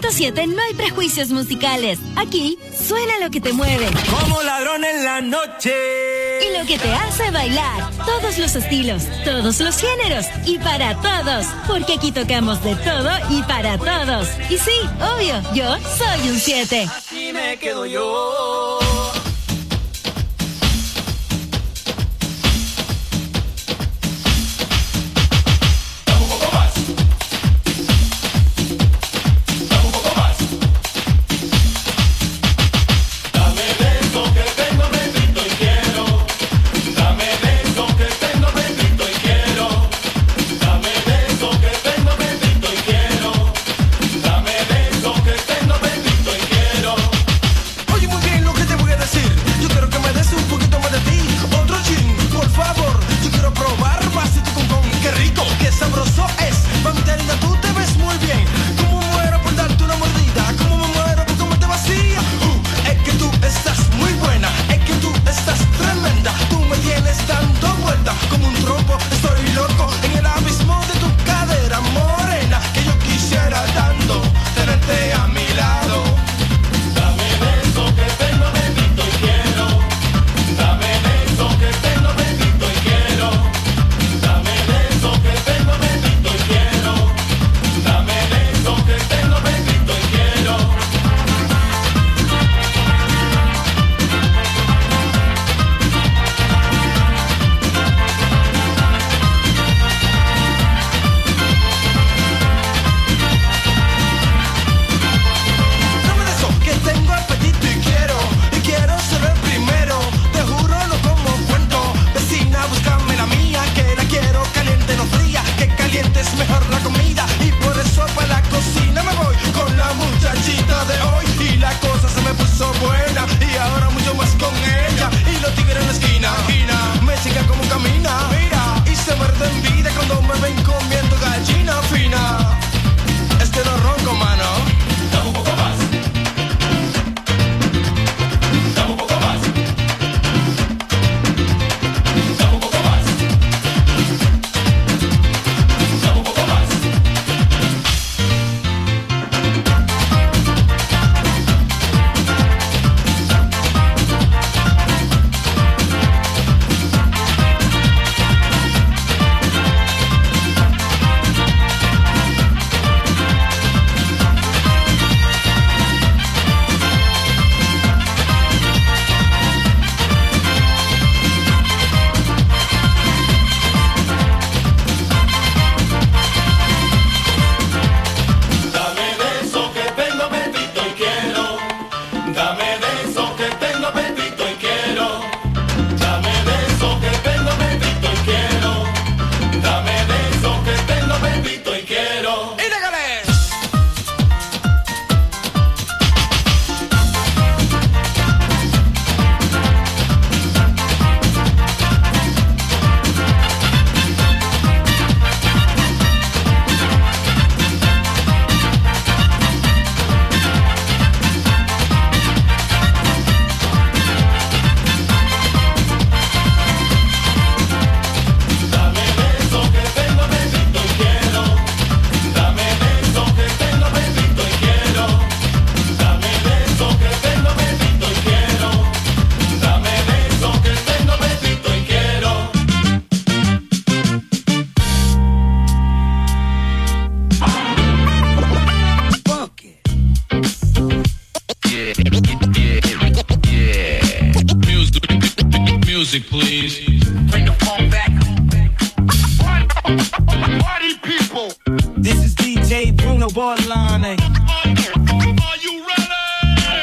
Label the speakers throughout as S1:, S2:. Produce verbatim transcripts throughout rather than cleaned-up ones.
S1: punto siete no hay prejuicios musicales. Aquí suena lo que te mueve.
S2: Como ladrón en la noche.
S1: Y lo que te hace bailar. Todos los estilos, todos los géneros y para todos. Porque aquí tocamos de todo y para todos. Y sí, obvio, yo soy un siete.
S2: Así me quedo yo.
S3: Music, please. Bring the phone back. Party people.
S4: This is D J Bruno Bordelon.
S3: Are you ready?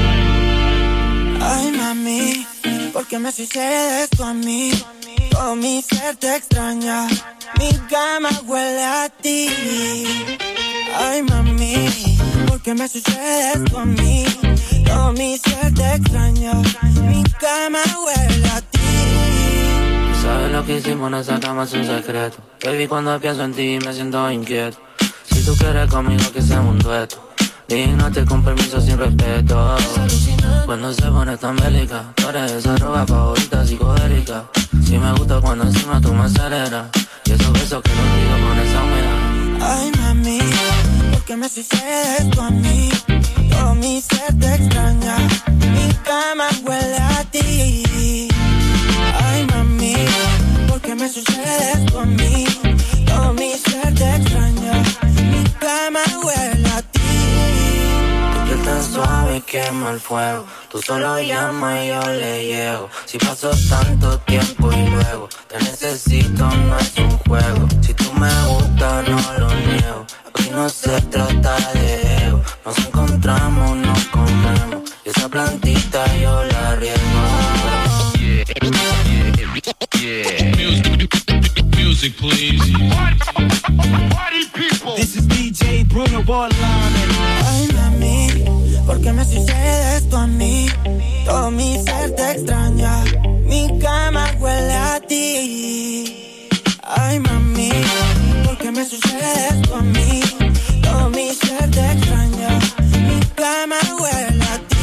S5: Ay, mami, ¿por qué me sucede esto a mí? Todo mi ser te extraña. Mi cama huele a ti. Ay, mami, ¿por qué me sucede esto a mí? Todo mi ser te extraña. Mi cama huele a ti.
S6: Sabes lo que hicimos en esa cama es un secreto. Baby, cuando pienso en ti me siento inquieto. Si tú quieres conmigo que sea un dueto, dígnate con permiso sin respeto. Cuando se pone tan bélica, tú eres esa ropa favorita psicodélica. Si me gusta cuando encima tú me aceleras, y esos besos que no olvido con esa humedad.
S5: Ay, mami, ¿por porque me sucede esto a mí. Todo mi ser te extraña, mi cama huele a ti. Ay, mami, porque me sucede esto a mí. Todo mi ser te extraña, mi cama huele a ti.
S6: Tu piel tan suave quema el fuego. Tú solo llamas y yo le llego. Si pasó tanto tiempo y luego te necesito, no es un juego. Si tú me gustas, no lo niego. Aquí no se trata de ego. Nos encontramos, nos comemos. Y esa plantita yo la riego.
S3: Yeah, yeah, yeah. Music, music, please.
S4: Party people. This is D J Bruno Bordelon.
S5: Ay, mami, porque me sucede esto a mí. Todo mi ser te extraña, mi cama huele a ti. Ay, mami, porque me sucede esto a mí. Todo mi ser te extraña, mi cama huele a ti.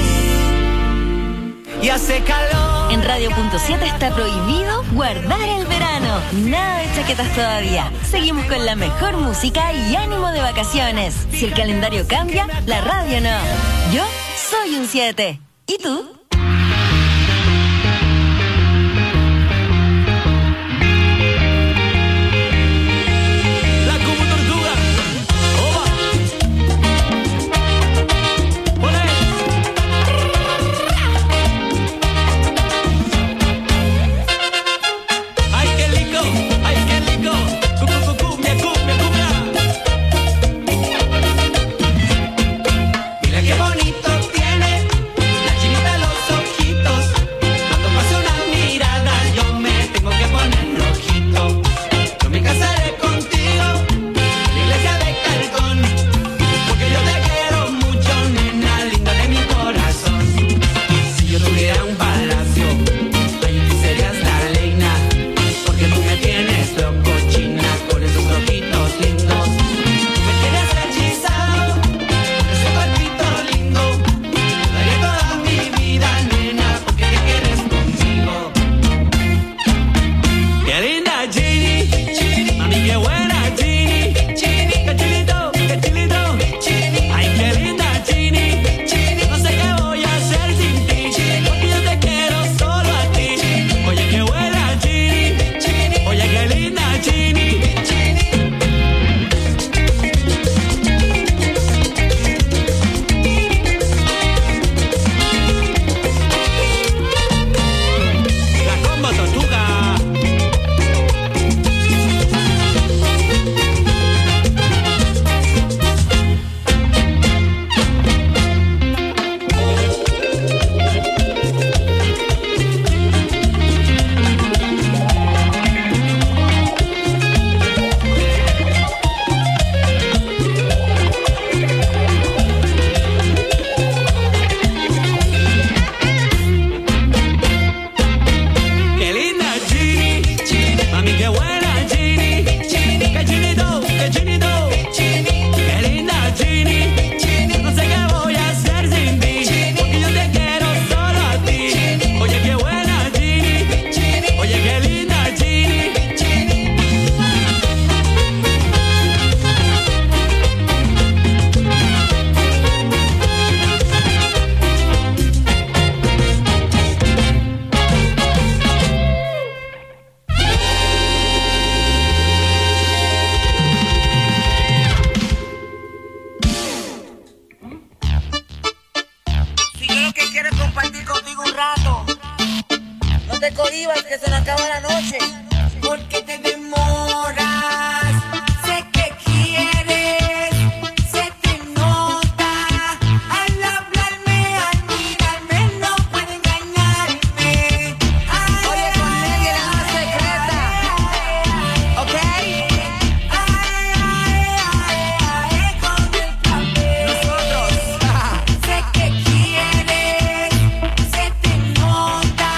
S2: Y hace calor.
S1: En Radio Punto siete está prohibido guardar el verano. Nada de chaquetas todavía. Seguimos con la mejor música y ánimo de vacaciones. Si el calendario cambia, la radio no. Yo soy un siete. ¿Y tú?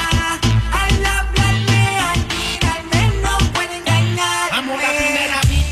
S5: Amor, la primera vez.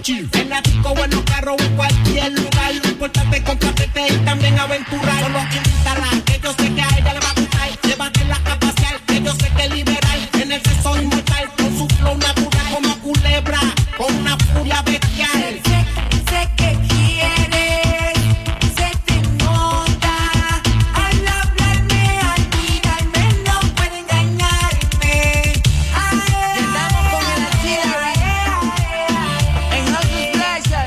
S7: En la disco o en los carros o en cualquier lugar. Lo importante es complacerse y también aventurar. Solo invítala, que yo sé que a ella le va a gustar. Llévatela a pasear, que yo sé que es liberal. En el sexo inmortal, con su flow natural. Como culebra, con una furia bestial.
S5: Sé, sé que quieres, se te nota. Al hablarme, al mirarme, no puede engañarme. Ay,
S8: estamos con el Achille en Hustle Pleasure.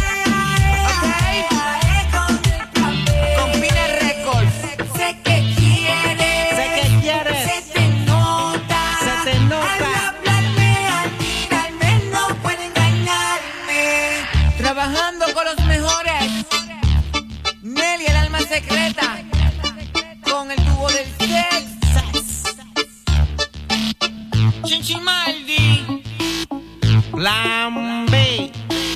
S8: Ok. Con Pina Records.
S5: sé que quieres,
S7: Sé que quieres,
S5: se te nota.
S7: se te nota.
S5: Al hablarme, al mirarme, no puede engañarme.
S8: Trabajando con los mejores. Nelly, el alma secreta. Con el tubo del sex.
S7: Chinchimaldi, Lambe.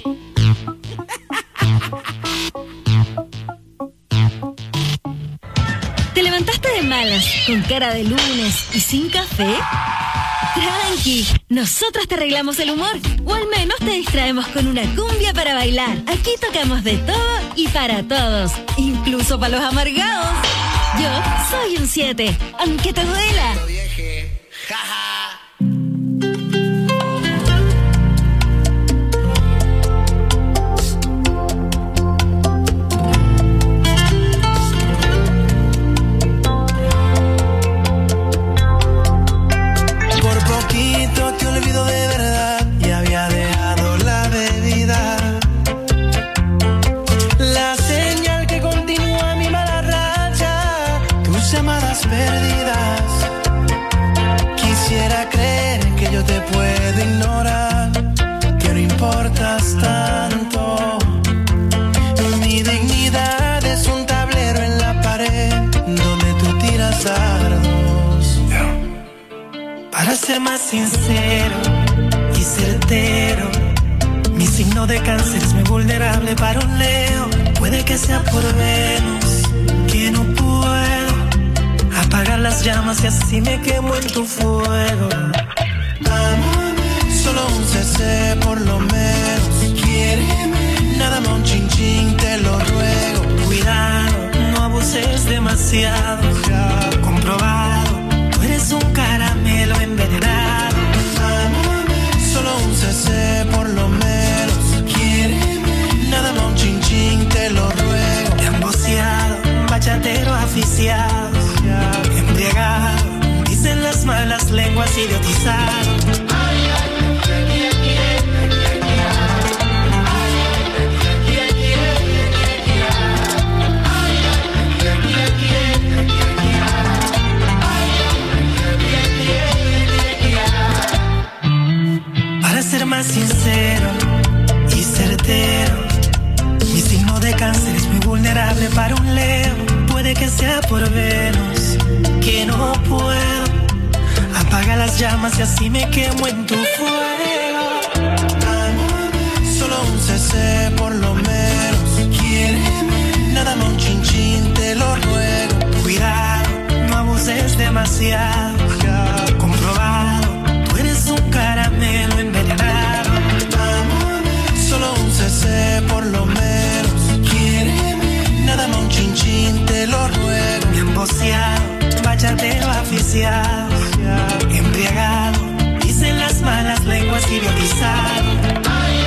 S1: ¿Te levantaste de malas, con cara de lunes y sin café? Tranqui, nosotras te arreglamos el humor, o al menos te distraemos con una cumbia para bailar. Aquí tocamos de todo y para todos, incluso para los amargados. Yo soy un siete, aunque te duela.
S5: Por poquito te olvido de verdad y había dejado la bebida. La señal que continúa mi mala racha, tus llamadas perdidas. Quisiera creer que yo te puedo ignorar, que no importas tanto. Mi dignidad es un tablero en la pared donde tú tiras dardos. Para ser más sincero y certero, mi signo de cáncer es muy vulnerable para un Leo. Puede que sea por Venus, que no puedo apagar las llamas y así me quemo en tu fuego. Amame, solo un C C por lo menos. Quiéreme, nada más un chin chin, te lo ruego. Cuidado, no abuses demasiado, ya comprobado. Tú eres un caramelo envenenado. Amame, solo un C C por lo menos. Quiéreme, nada más un chin chin, te lo ruego. Emboceado, bachatero aficiado, embriagado, dicen las malas lenguas idiotizado. Para ser más sincero y certero, mi signo de cáncer es muy vulnerable para un Leo. Puede que sea por Venus, que no puedo apagar las llamas y así me quemo en tu fuego. Amame, solo un C C por lo menos. Quiéreme, nada más un chin chin, te lo ruego. Cuidado, no abuses demasiado, ya comprobado. Tú eres un caramelo envenenado. Amame, solo un C C por lo menos. Quiéreme, nada más un chin chin, te lo ruego. Mi emboceado, bachatero aficiado, embriagado, dicen las malas lenguas idiotizado.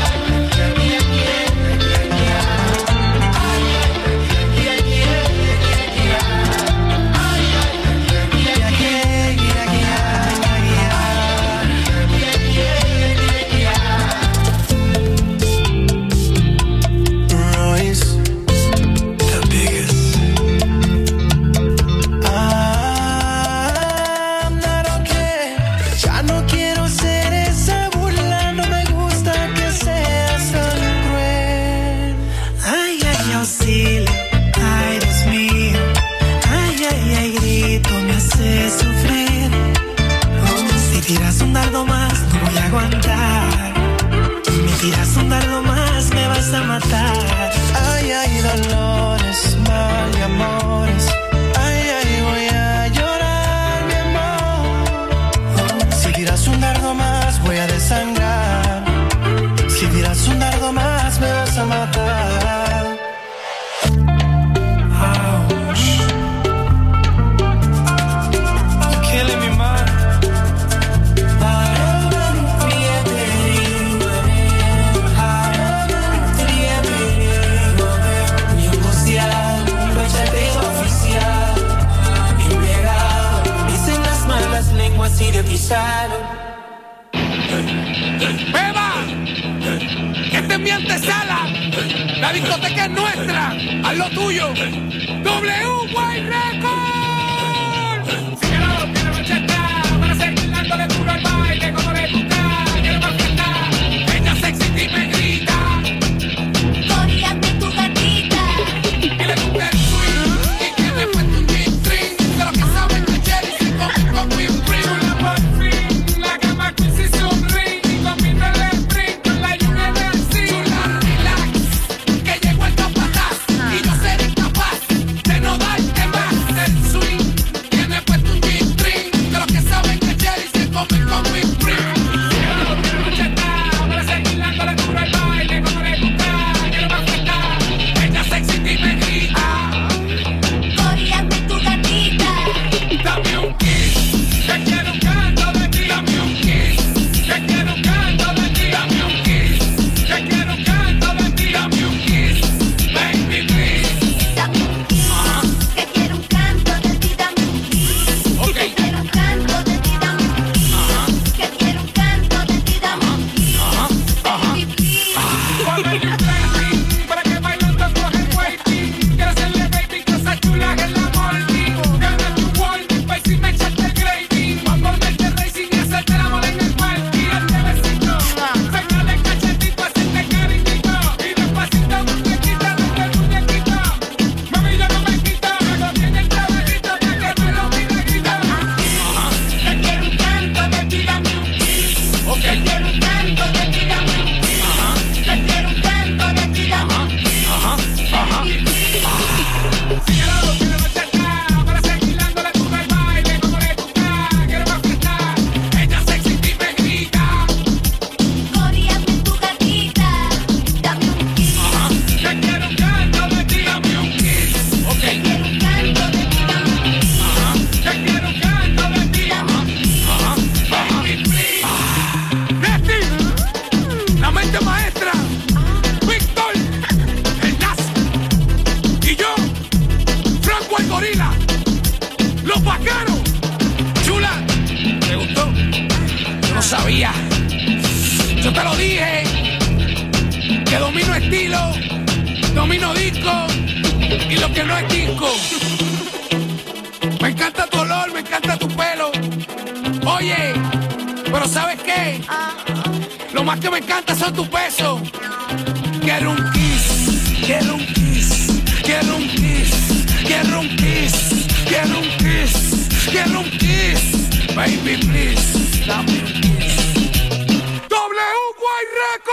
S5: Tiras un dardo más, no voy a aguantar. Me tiras un dardo más, me vas a matar. Ay, ay, dolores, mal de amores. Ay, ay, voy a llorar, mi amor. Si tiras un dardo más, voy a desangrar. Si tiras un dardo
S9: antesala. La discoteca es nuestra. Haz lo tuyo. W White Records. Síguelo, que la noche está para seguir dándole duro al baile como le gusta. Quiero más fiesta. Ella sexy y me grita.
S10: Coreando tu gatita.
S9: Y le gusta el swing. Y que le puesto un G-string. De lo que saben de Jerry se come con whipped cream.
S11: Chula por fin, la cama queen se sonríe. Y combina el sprint con la lluvia del sí.
S9: Chula, relax, que llegó el capataz. Y yo seré capaz de no darte más. El swing tiene puesto un G-string. De lo que saben de Jerry se come con whipped cream.
S11: Síguelo, que la noche está para seguir dándole duro al baile como le gusta. Quiero más fiesta.
S9: Ella sexy y me grita.
S10: Coreando tu gatita.
S9: Dame un kiss,
S11: Te quiero un canto de ti.
S9: dame un kiss,
S11: Te quiero un canto de ti.
S9: dame un kiss,
S11: Te quiero un canto de ti.
S9: dame un kiss, baby please.
S10: Dame un kiss. Que quiero un canto de ti. Dame un kiss.
S9: Ok.
S10: Que quiero un canto de ti. Dame un kiss. Que quiero un canto de ti. Dame un kiss. Baby, please.
S11: Ponle un trending para que bailando coge waiting. Quiero hacerle baby cosas chulas en la morning. Gana tu warning, pa' si me echaste el gravy. Pa' ponerte racing y hacerte el amor en el party. Darte besito, sacarle cachetito, hacerte cariñito. Y despacito muñequita, darte el muñequito. Mami, ya no me quito, hago bien el trabajito pa' que me lo pida grito. Te quiero un canto de ti, dame un kiss.
S9: Ok.
S11: Te quiero un canto de ti, dame un kiss. Te quiero un canto de ti, dame un kiss. Síguelo, que la noche está para seguir dándole duro al baile como le gusta. Quiero más fiesta.
S9: Ella sexy y me grita.
S10: Coreando tu gatita. Dame un kiss.
S11: Te quiero un canto de ti,
S9: Dame un kiss, ok.
S10: Quiero un canto de ti. Dame un kiss.
S11: te quiero un canto de ti.
S9: Baby please. Nesti, la mente maestra. Víctor, el Nazi. Y yo, Franco el Gorila. Los vaqueros. Chula, ¿te gustó? Yo no sabía. Yo te lo dije. Que domino estilo, domino disco. Y lo que no es disco. Me encanta tu olor, me encanta tu pelo. Oye, pero ¿sabes qué? Lo más que me encanta son tus besos. Quiero un kiss, quiero un kiss, quiero un kiss, quiero un kiss, quiero un kiss, quiero un kiss. Baby, please, dame un kiss. W White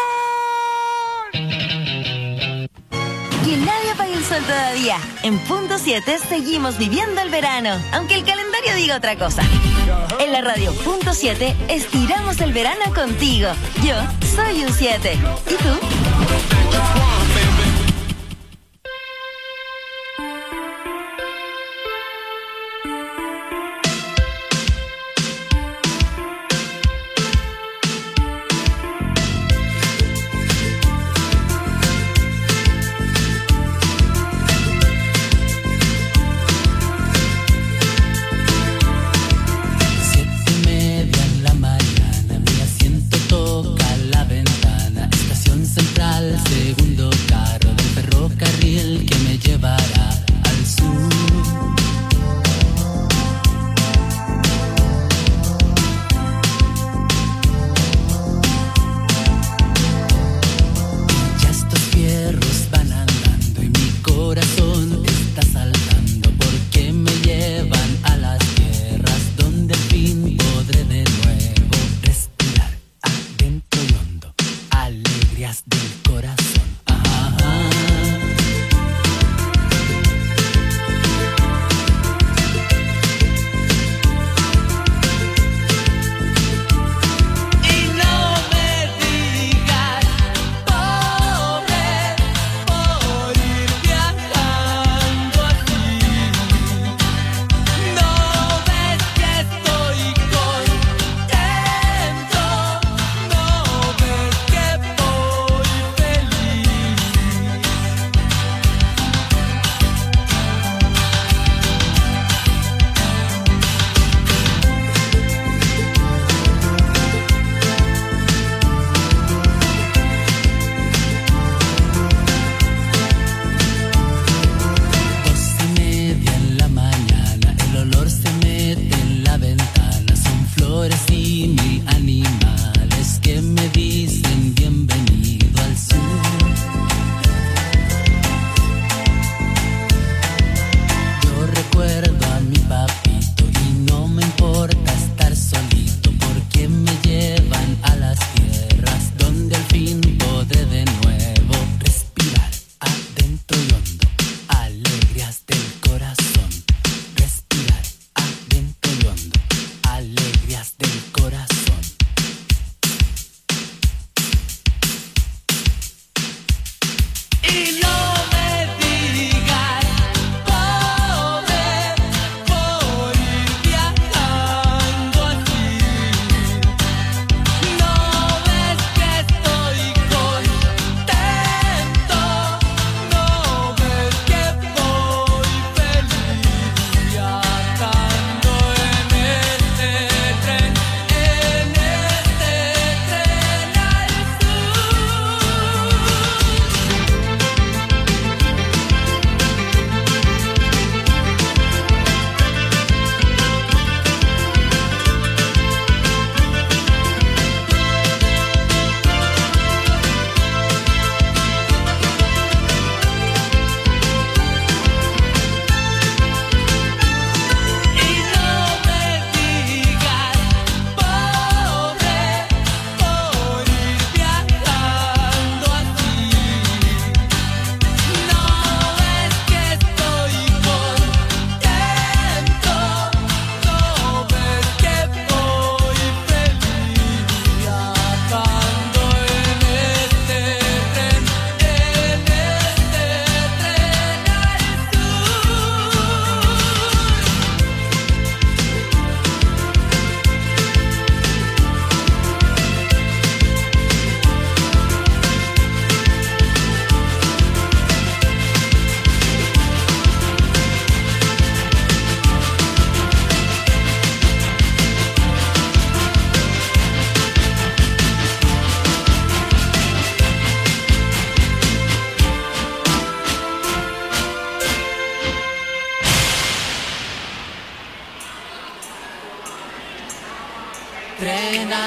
S9: Records.
S1: Que nadie apague el sol todavía. En punto siete seguimos viviendo el verano, aunque el calendario diga otra cosa. En la radio punto siete estiramos el verano contigo. Yo soy un siete. ¿Y tú?
S12: Siete y media en la mañana, mi asiento toca la ventana. Estación central, segundo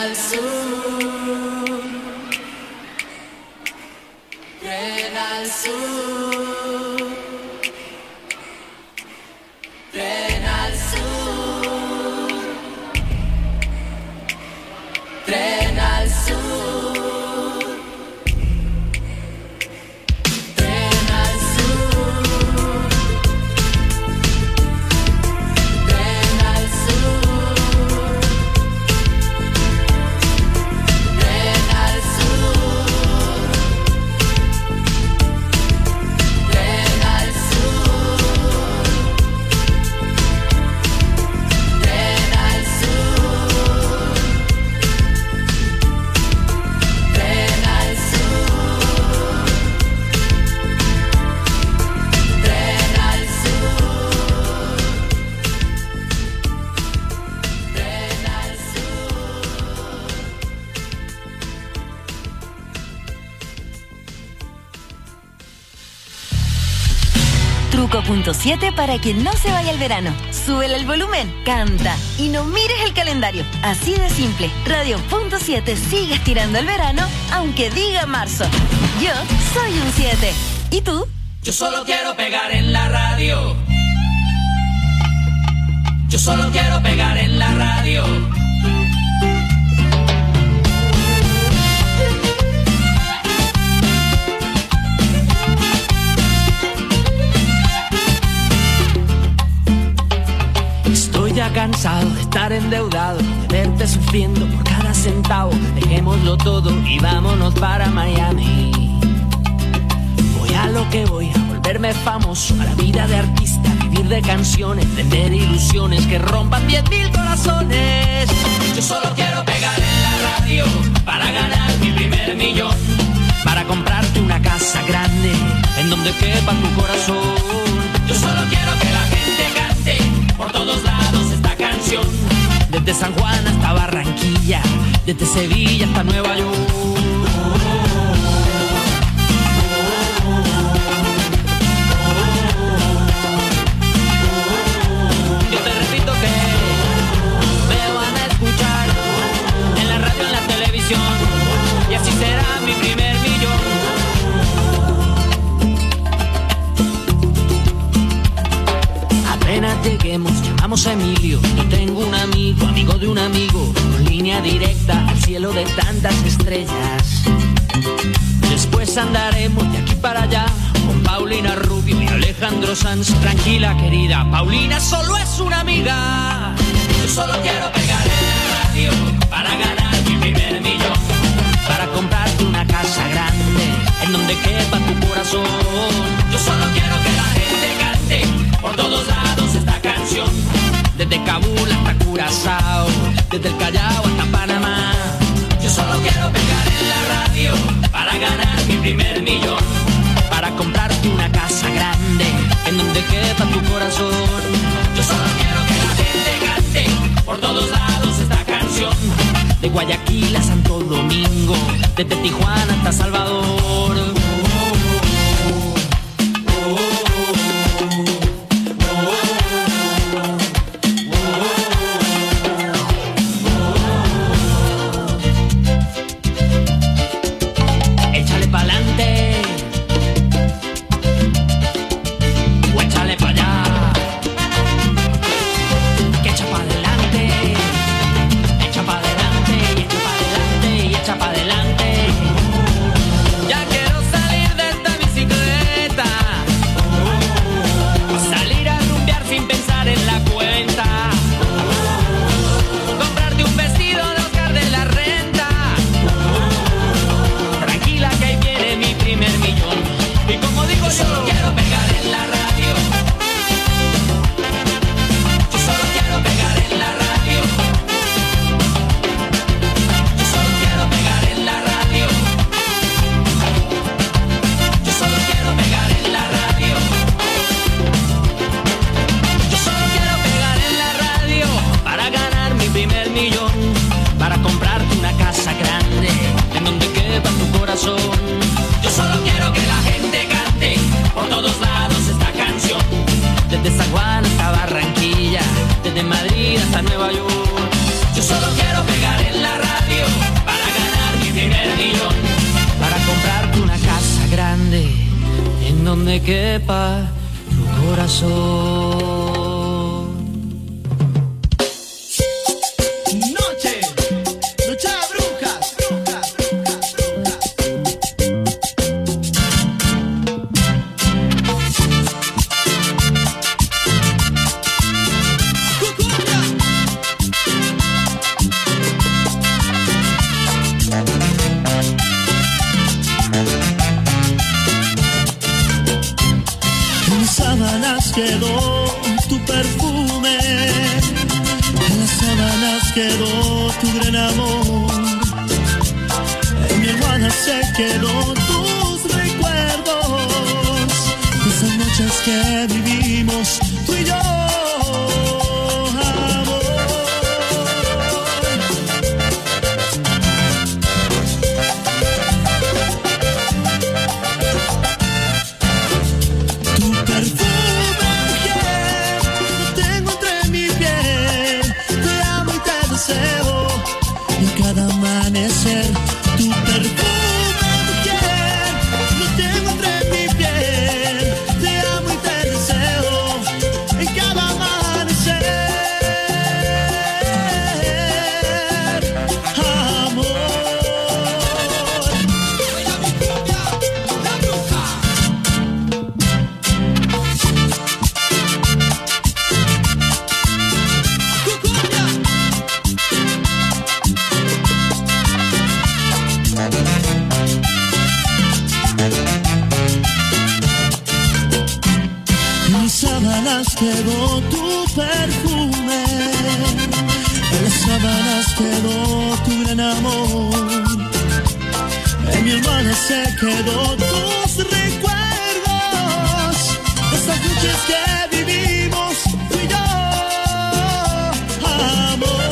S13: al sur, tren al sur, tren al sur, tren al sur.
S1: Truco punto siete para que no se vaya el verano. Súbele el volumen, canta y no mires el calendario. Así de simple. Radio punto siete sigue estirando el verano, aunque diga marzo. Yo soy un siete. ¿Y tú?
S13: Yo solo quiero pegar en la radio. Yo solo quiero pegar en la radio.
S14: Estoy ya cansado de estar endeudado, de verte sufriendo por cada centavo. Dejémoslo todo y vámonos para Miami. Voy a lo que voy, a volverme famoso, a la vida de artista, vivir de canciones, vender ilusiones que rompan diez mil corazones.
S13: Yo solo quiero pegar en la radio para ganar mi primer millón,
S14: para comprarte una casa grande en donde quepa tu corazón.
S13: Yo solo quiero que la gente cante por todos lados esta canción,
S14: desde San Juan hasta Barranquilla, desde Sevilla hasta Nueva York.
S13: Yo te repito que me van a escuchar en la radio, en la televisión, y así será mi primer millón.
S14: Apenas lleguemos, llamamos a Emilio. Yo tengo un amigo, amigo de un amigo, con línea directa al cielo de tantas estrellas. Después andaremos de aquí para allá con Paulina Rubio y Alejandro Sanz. Tranquila, querida, Paulina solo es una amiga.
S13: Yo solo quiero pegar en la radio para ganar mi primer millón,
S14: para comprarte una casa grande en donde quepa tu corazón.
S13: Yo solo quiero que la gente cante por todos lados esta canción,
S14: desde Kabul hasta Curazao, desde el Callao hasta Panamá.
S13: Yo solo quiero pegar en la radio para ganar mi primer millón,
S14: para comprarte una casa grande en donde quepa tu corazón.
S13: Yo solo quiero que la gente cante por todos lados esta canción,
S14: de Guayaquil a Santo Domingo, desde Tijuana hasta Salvador.
S13: Yo solo quiero que la gente cante por todos lados esta canción,
S14: desde San Juan hasta Barranquilla, desde Madrid hasta Nueva York.
S13: Yo solo quiero pegar en la radio
S14: me quepa tu corazón.
S15: Noche, noche de brujas, brujas, brujas,
S16: En mis sábanas quedó tu perfume, en las sábanas quedó tu gran amor, en mi almohada se quedó tus recuerdos, de esas noches que vivimos tú y yo. Tu perfume, mujer, lo tengo entre mi piel. Te amo y te deseo en cada amanecer. Amor. La bruja. En mis sábanas quedó tu perfume, en las sábanas quedó tu gran amor, en mi almohada se quedó tus recuerdos, de esas noches que vivimos tú y yo. Amor.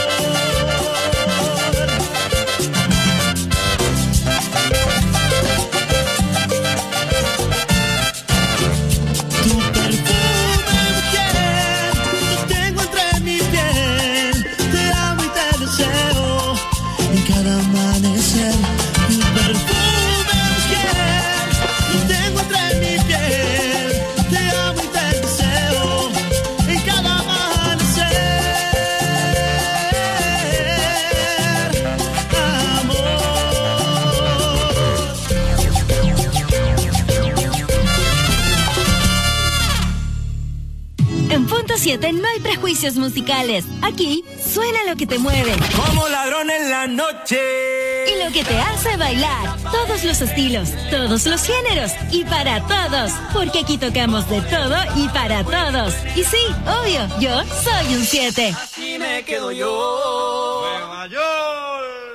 S1: siete No hay prejuicios musicales. Aquí suena lo que te mueve.
S2: Como ladrón en la noche.
S1: Y lo que te hace bailar. Todos los estilos, todos los géneros y para todos. Porque aquí tocamos de todo y para todos. Y sí, obvio, yo soy un siete.
S2: Así me quedo yo. Nueva York.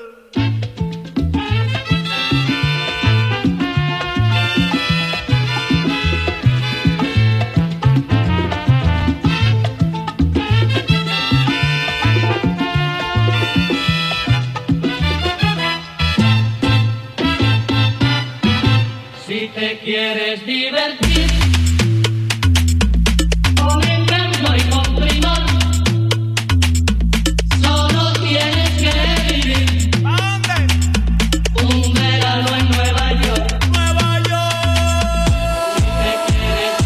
S13: Si te quieres divertir con encanto y con primor, solo tienes que vivir un verano en Nueva York. Nueva York. Si te quieres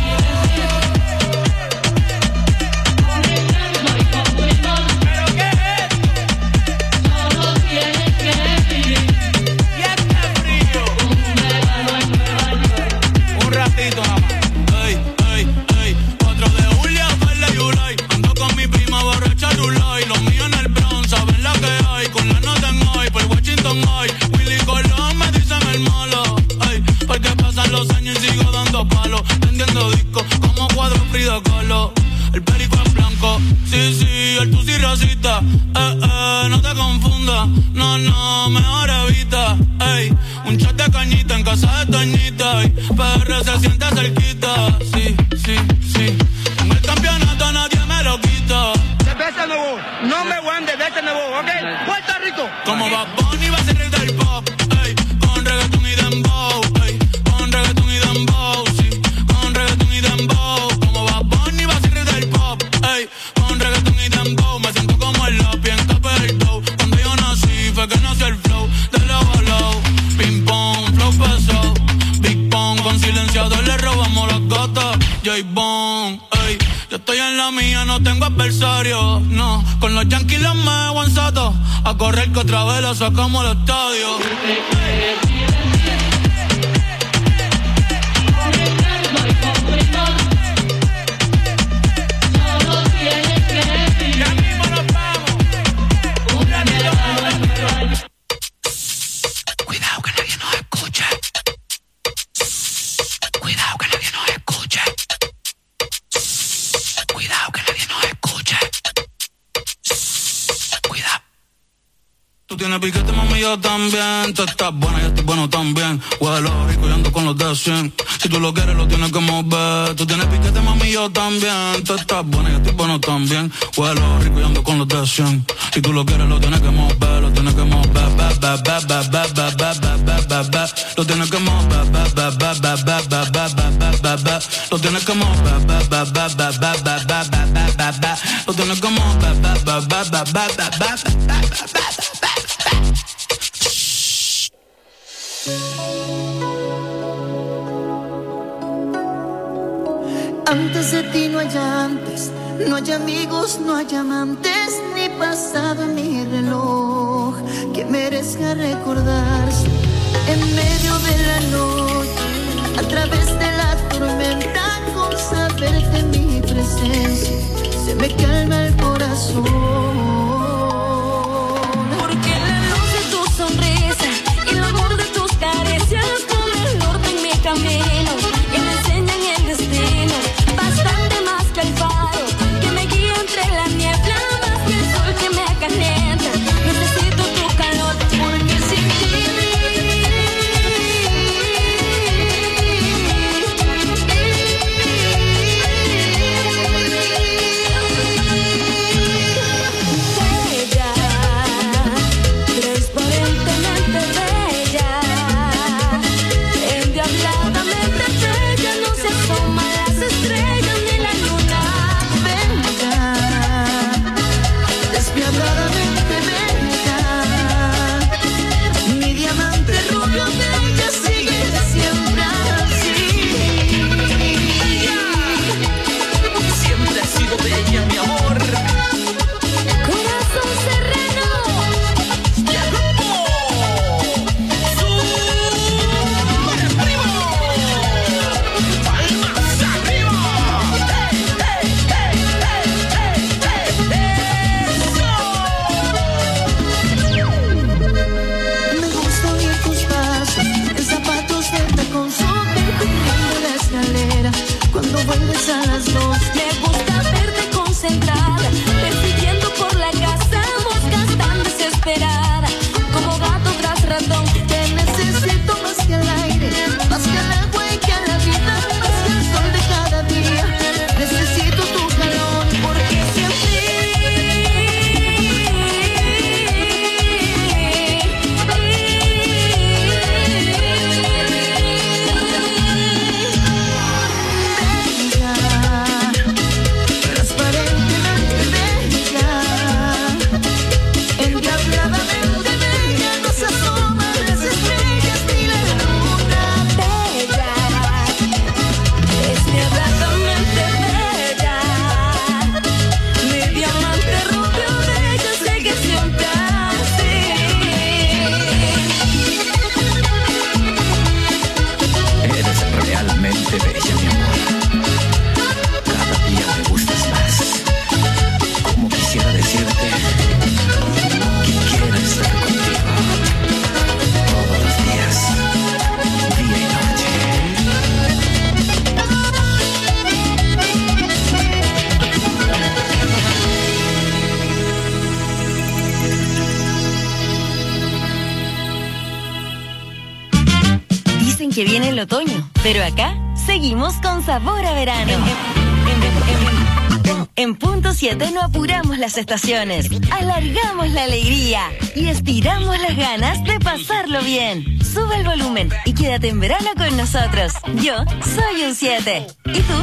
S13: divertir con encanto y con primor, ¿pero qué es? Solo tienes que vivir y este frío un verano en Nueva York.
S17: Un ratito nada más. Ey, ey, ey. cuatro de julio, Verde y Ulay. Ando con mi prima borracha Rulay. Los míos en el Bronx, saben la que hay. Con la nota en hoy, por Washington hoy. Willy Colón me dicen el malo. Ey, porque pasan los años y sigo dando palos. Vendiendo discos como cuadro Frida Kahlo. El perico es blanco, sí, sí, el tusi racista. Eh, eh, no te confundas. No, no, mejor evita. Ey, un chat de cañita en casa de Toñita. P R se siente cerquita. Sí, sí, sí. Con el campeonato nadie me lo quita.
S18: Cerveza nuevo, no me voy de vete nuevo, ¿ok? Puerto Rico.
S17: Como Bad Bunny va a ser rey del pop. Ey, con reggaetón y dembow. Ey, con reggaetón y dembow. Sí, con reggaetón y dembow. Como Bad Bunny va a ser rey del pop. Ey, con reggaetón y dembow. Me siento como el lápiz en capa del dough. Cuando yo nací fue que nació el flow de lado a lado. Ping pong, flow pesado. Big pong con silenciador le robamos J Bond. Ey, yo estoy en la mía, no tengo adversario. No, con los Yankees los me guanzato. A correr que otra vez la sacamos al estadio. Ey.
S19: Cuidado que nadie nos escuche. Cuidado que nadie nos escuche. Cuidado que nadie nos escuche. Cuidado.
S17: Tú tienes piquete, mami, yo también. Tú estás buena, yo estoy bueno también. Huelo rico, yo ando con los de cien. Si tú lo quieres, lo tienes que mover. Tú tienes piquete, mami, yo también. Tú estás buena, yo estoy bueno también. Huelo rico, yo ando con los de cien. Si tú lo quieres, lo tienes que mover. Lo tienes que mover, ba, ba, ba, ba, ba, ba, ba, ba, ba, ba, ba. Lo tienes que mover, ba, ba, ba, ba, ba, ba, ba, ba, ba, ba, ba. Lo tienes que mover, ba, ba, ba, ba, ba, ba, ba, ba, ba, ba, ba. Lo tienes que mover, ba, ba, ba, ba, ba, ba, ba, ba, ba, ba.
S20: Antes de ti no hay antes, no hay amigos, no hay amantes, ni pasado en mi reloj que merezca recordarse. En medio de la noche, a través de la tormenta, con saberte en mi presencia, se me calma el corazón.
S10: Porque la luz de tu sonrisa y el amor de tus caricias ponen el norte en mi camino y me enseñan el destino. Bastante más que el faro que me guía entre la niebla, más que el sol que me calienta. Necesito tu calor porque sin ti bella, transparentemente bella, endiabladamente bella, no se asoman las estrellas ni la luna.
S20: Bella, despiadadamente bella, mi diamante rubio bella sigue siempre así.
S19: Siempre has sido bella, mi amor.
S10: Corazón sereno,
S20: Me gusta oír tus pasos en zapatos de tacón, subiendo la escalera cuando vuelves a las dos.
S10: me gusta verte concentrada, persiguiendo por la casa, moscas tan desesperada, como gato tras ratón.
S20: Te necesito más que el aire, más que el agua y que la vida, más que el sol de cada día. Necesito tu calor porque transparentemente bella, endiabladamente bella, no se asoman las estrellas ni la luna.
S10: Bella, despiadadamente bella, mi diamante rubio bella, sé que siempre así.
S19: Eres realmente bella, mi amor. Cada día me gustas más. Como quisiera decirte que quiero estar contigo todos los días, día y noche.
S1: Dicen que viene el otoño, pero acá seguimos con sabor a verano. En, en- en- en punto siete no apuramos las estaciones, alargamos la alegría y estiramos las ganas de pasarlo bien. Sube el volumen y quédate en verano con nosotros. Yo soy un siete. ¿Y tú?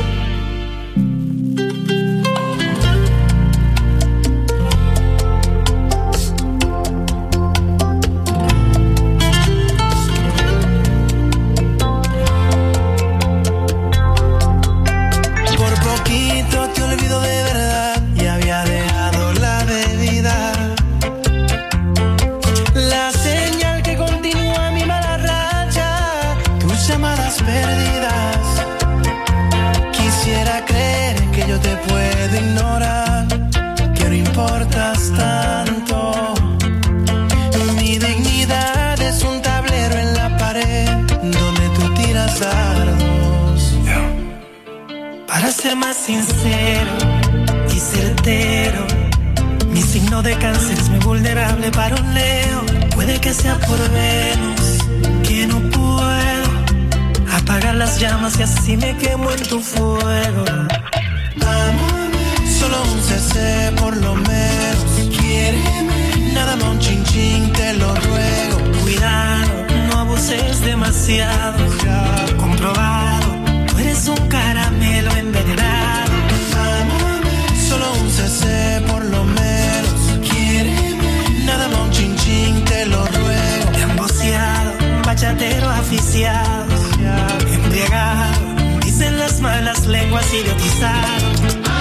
S21: sincero y certero. Mi signo de cáncer es muy vulnerable para un Leo. Puede que sea por Venus, que no puedo apagar las llamas y así me quemo en tu fuego. Solo un C C por lo menos. Quiéreme, nada más un chin chin, te lo ruego. Cuidado, no abuses demasiado. Ya comprobado, tú eres un caramelo envenenado. Solo un C C por lo menos. Quiéreme, nada más un chin chin, te lo ruego. Emboceado, bachatero aficiado, embriagado, dicen las malas lenguas, idiotizado.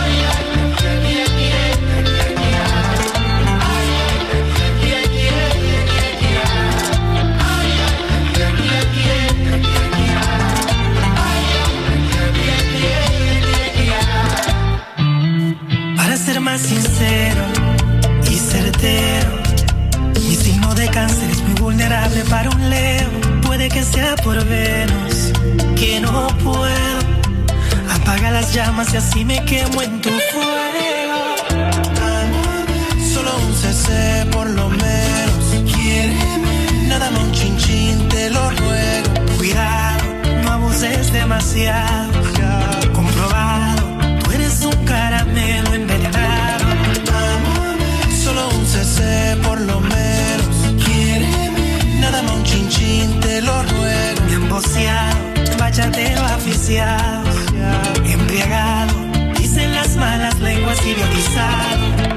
S21: Para ser más sincero y certero, mi signo de cáncer es muy vulnerable para un Leo. Puede que sea por Venus, que no puedo apagar las llamas y así me quemo en tu fuego. Solo un C C por lo menos. Quiéreme, nada más un chin chin, te lo ruego. Cuidado, no abuses demasiado. Ya comprobado, tú eres un caramelo envenenado. Solo un C C por lo menos. Quiéreme, nada más un chin chin, te lo ruego. Me han boceado, bachatero aficiado, embriagado, dicen las malas lenguas, idiotizado.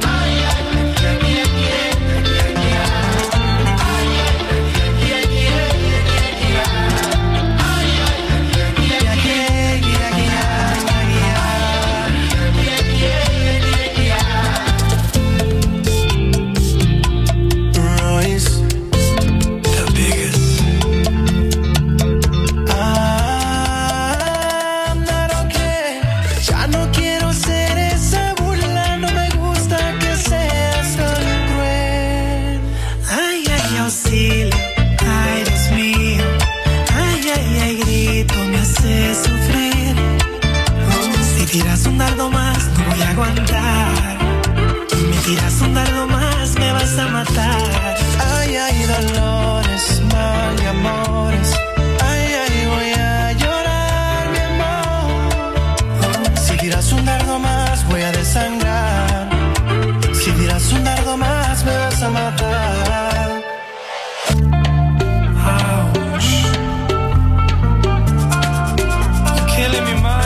S21: Tiras un dardo más, no voy a aguantar. Me tiras un dardo más, me vas a matar. Ay, ay, dolores, mal y amores. Ay, ay, voy a llorar, mi amor. Si tiras un dardo más, voy a desangrar. Si tiras un dardo más, me vas a matar. Ouch. You're killing me, man.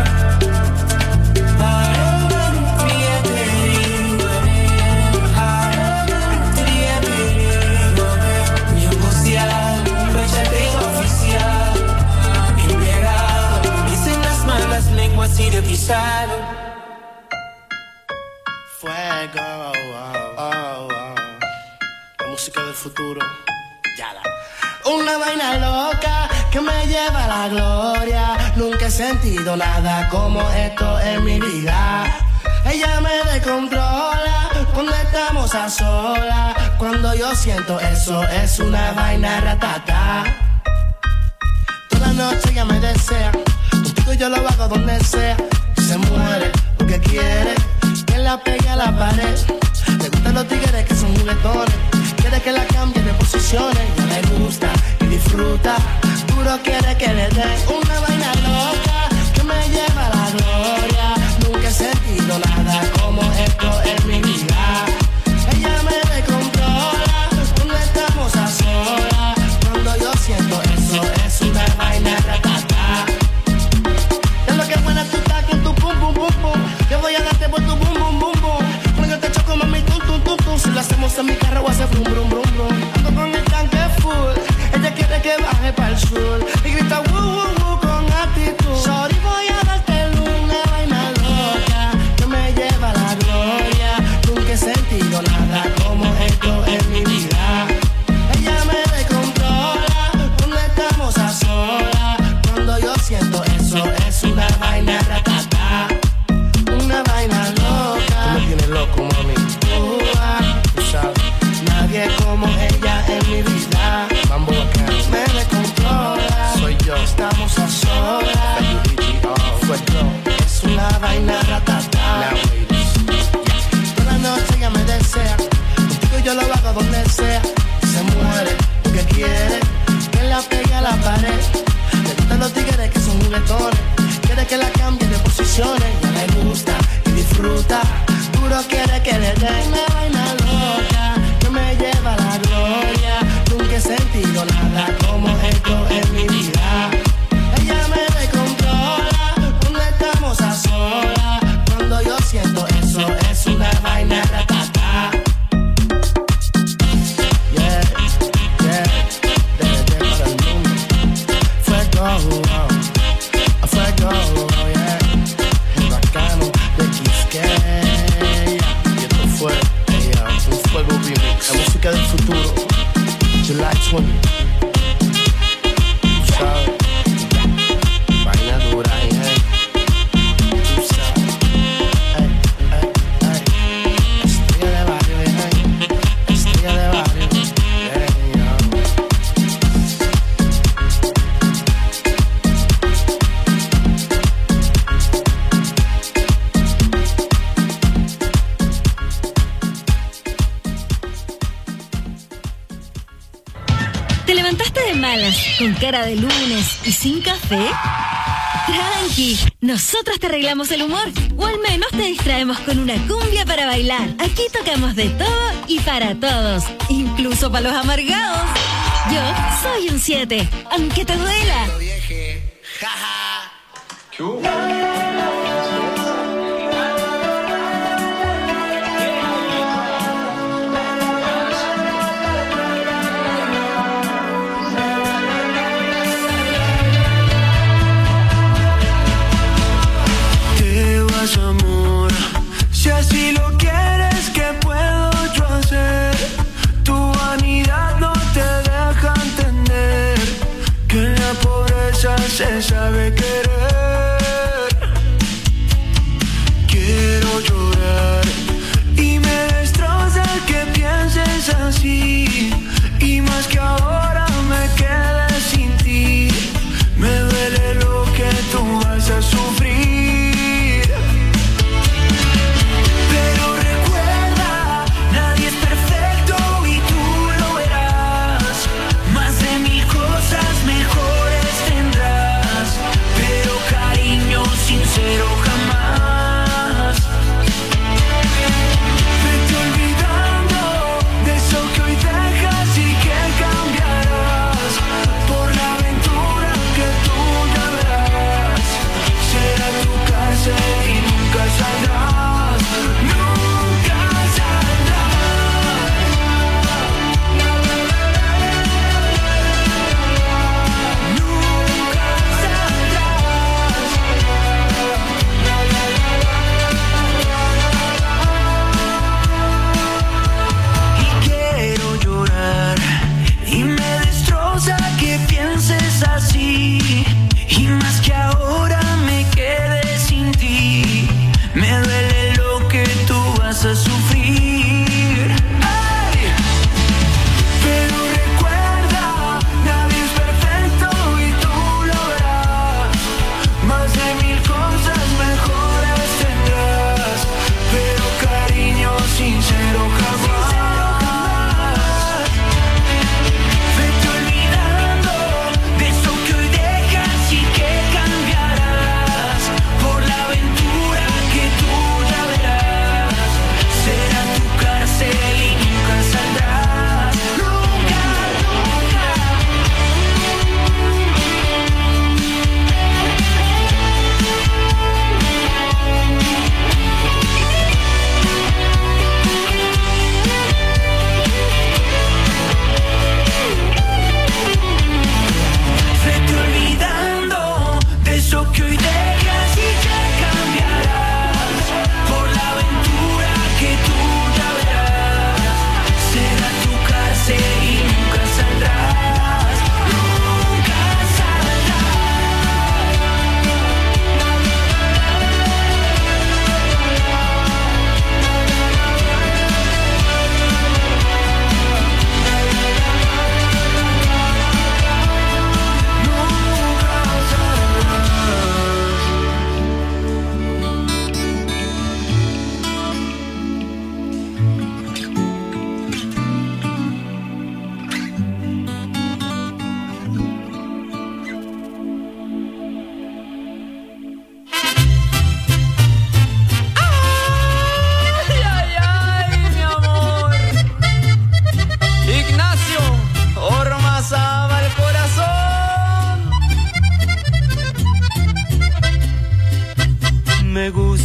S22: Fuego, oh, oh, oh. La música del futuro. Ya la. Una vaina loca que me lleva a la gloria. Nunca he sentido nada como esto en mi vida. Ella me descontrola cuando estamos a solas. Cuando yo siento eso es una vaina ratata. Toda noche ella me desea. Contigo yo lo hago donde sea. Se muere porque quiere que la pegue a la pared. Le gustan los tigres que son juguetones. Quiere que la cambie de posiciones. No le gusta y disfruta. Duro quiere que le dé una vaina loca que me lleva a la gloria. Nunca he sentido nada como esto en mi vida. Ella me descontrola cuando estamos a solas. Cuando yo siento eso es una vaina ratata. Es lo que buena tú estás con tu pum pum pum pum. Yo voy a darte por tu bum bum bum bum. Cuando yo te choco mami tum tum tum tum. Si lo hacemos en mi carro voy a hacer brum brum brum brum. Ando con el tanque full. Ella quiere que baje para el sur y grita woo woo woo con actitud. Sorry, voy a darte una vaina loca que me lleva a la gloria. Nunca he sentido nada como esto en mi vida. Ella me descontrola cuando estamos a solas. Cuando yo siento eso es una vaina ratata. Una vaina loca. Tú me tienes loco, mami. Uh, ah, tú sabes. Nadie como ella en mi vida. Mambo acá. Me descontrola. pared. Le gustan los tigres que son juguetones. Quiere que la cambie de posiciones. Ya le gusta y disfruta. Puro quiere que le dé una vaina loca que me lleva a la gloria. Nunca he sentido nada como esto en mi vida. Ella me descontrola cuando estamos a solas. Cuando yo siento eso es una vaina ratata. Yeah, yeah, desde para el mundo. Fuego, oh, fuego, oh, yeah. El bacano de Quisqueya. Y esto fue ella, un fuego remix. La música del futuro, July twentieth. ¿Sabes? Vaina dura, hey. Tú sabes. Hey, hey, hey. Estrella de barrio, hey. Estrella de barrio. Hey, yo.
S1: ¿Te levantaste de malas, con cara de lunes y sin café? Tranqui, nosotros te arreglamos el humor, o al menos te distraemos con una cumbia para bailar. Aquí tocamos de todo y para todos, incluso para los amargados. Yo soy un siete, aunque te duela.
S21: Te vas, amor, si así lo quieres, ¿qué puedo yo hacer? Tu vanidad no te deja entender que en la pobreza se sabe querer. Quiero llorar y me destroza que pienses así, y más que ahora me quedé sin ti. Me duele lo que tú vas a sufrir, pero recuerda, nadie es perfecto y tú lo verás. Más de mil cosas mejores tendrás, pero cariño sincero jamás. Vete olvidando de eso que hoy dejas y que cambia.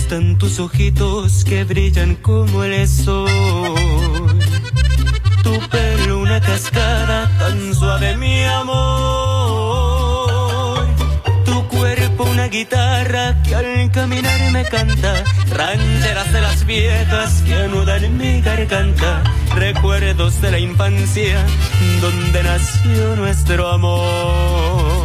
S3: gustan tus ojitos que brillan como el sol. Tu pelo una cascada tan suave, mi amor. Tu cuerpo una guitarra que al caminar me canta. Rancheras de las viejas que anudan en mi garganta. Recuerdos de la infancia donde nació nuestro amor.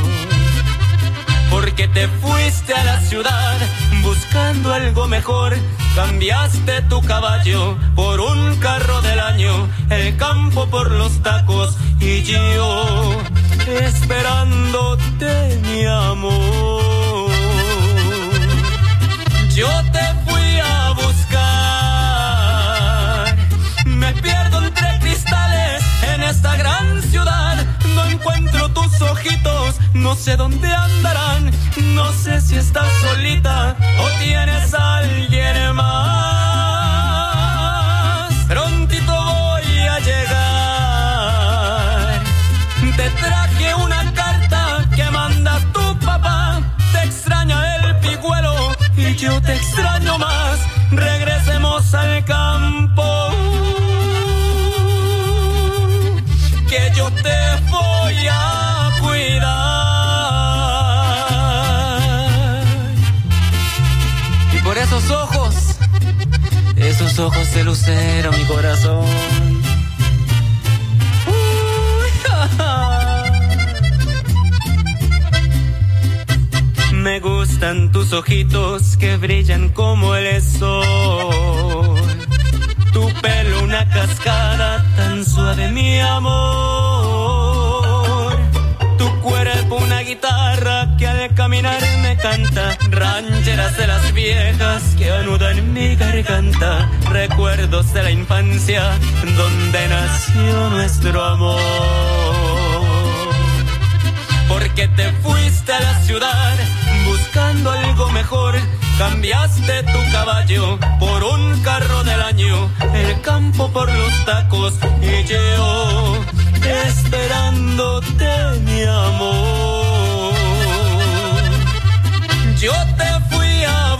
S3: Porque te fuiste a la ciudad buscando algo mejor. Cambiaste tu caballo por un carro del año, el campo por los tacos y yo esperándote, mi amor. Yo te fui a buscar, me pierdo entre cristales en esta gran ciudad. No encuentro tus ojitos, no sé dónde andarán. No sé si estás solita o tienes a alguien más. Prontito voy a llegar. Te traje una carta que manda tu papá. Te extraña el pigüelo y yo te extraño más. Regresemos al campo, que yo te voy a cuidar. Y por esos ojos, esos ojos de lucero, mi corazón. Me gustan tus ojitos que brillan como el sol. Tu pelo una cascada tan suave, mi amor. Tu cuerpo una guitarra que al caminar me canta. Rancheras de las viejas que anudan en mi garganta. Recuerdos de la infancia donde nació nuestro amor. Porque te fuiste a la ciudad buscando algo mejor. Cambiaste tu caballo por un carro del año, el campo por los tacos y yo esperándote, mi amor. Yo te fui a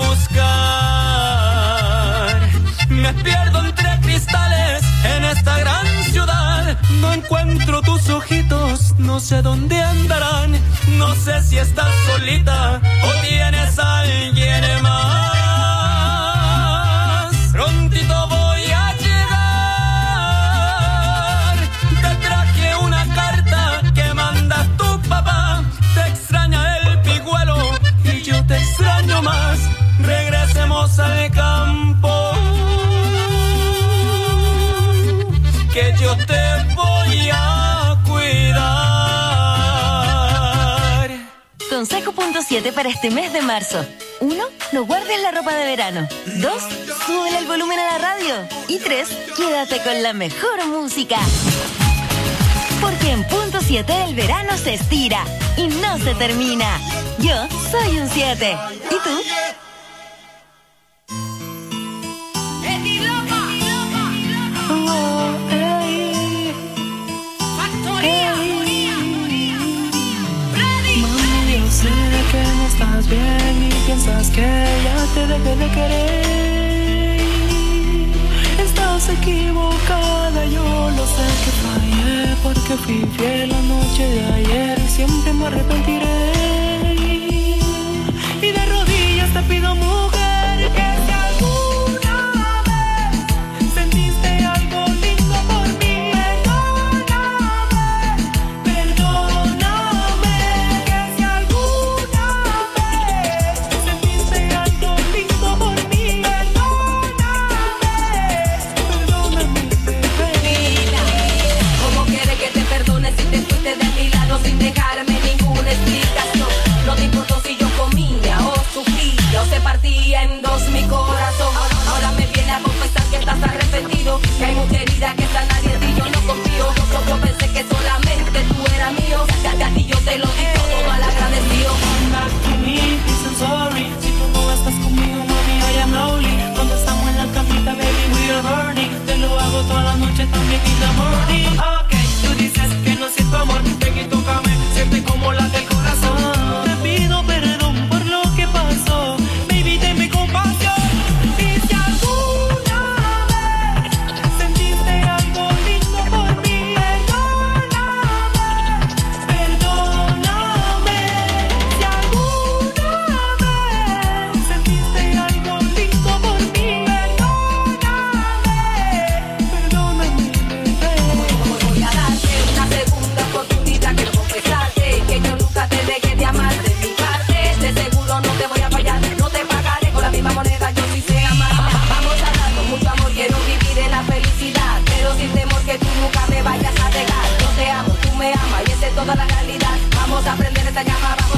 S3: buscar, me pierdo entre cristales en esta gran ciudad. No encuentro tus ojitos, no sé dónde andarán. No sé si estás solita o tienes a alguien más. Prontito voy a llegar. Te traje una carta que manda tu papá. Te extraña el pigüelo y yo te extraño más. Regresemos al campo, que yo te voy a cuidar.
S1: Consejo punto siete para este mes de marzo. Uno, no guardes la ropa de verano. Dos, súbele el volumen a la radio. Y tres, quédate con la mejor música. Porque en punto siete el verano se estira y no se termina. Yo soy un siete. ¿Y tú?
S6: Estás bien y piensas que ya te dejé de querer. Estás equivocada, yo lo sé que fallé, porque fui fiel la noche de ayer y siempre me arrepentiré. Y de rodillas te pido, mujer, que si alguna vez sentiste algo lindo por mí, perdóname, perdóname, que si alguna
S10: sin dejarme ningún estilo.
S4: toda la realidad. Vamos a prender esta llama, vamos